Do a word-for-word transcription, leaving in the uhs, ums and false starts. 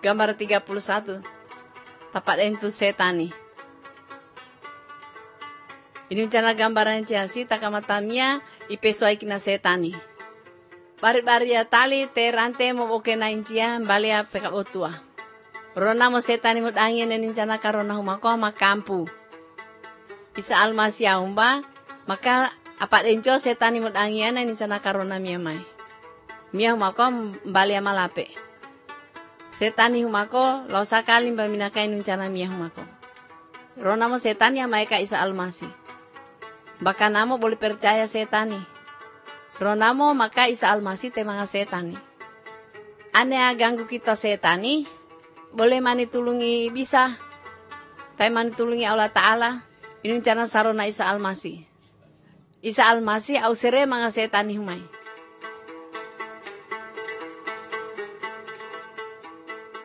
Gambar tiga puluh satu. Tapat entu setani. Ini rencana gambaran ciasi takamatamia ipesuai kina setani. Bari-bari ya tali te rante mo oke na incia balia peka otua. Rona mo setani mo angin na rencana karona humako makampu. Isa almasi aumba maka apat enco setani mo angin na rencana karona mia mai. Mia humako balia malape. Setani humako lau sakali minakai rencana mia humako. Rona mo setani ya mai ka isa almasi. Bahkan namo boleh percaya setani. Ronamo maka isa almasi te mga setani. Ane ganggu kita setani, boleh mani tulungi bisa. Tai mani tulungi Allah Ta'ala, ini rencana sarona isa almasi. Isa almasi au sere mga setani humay.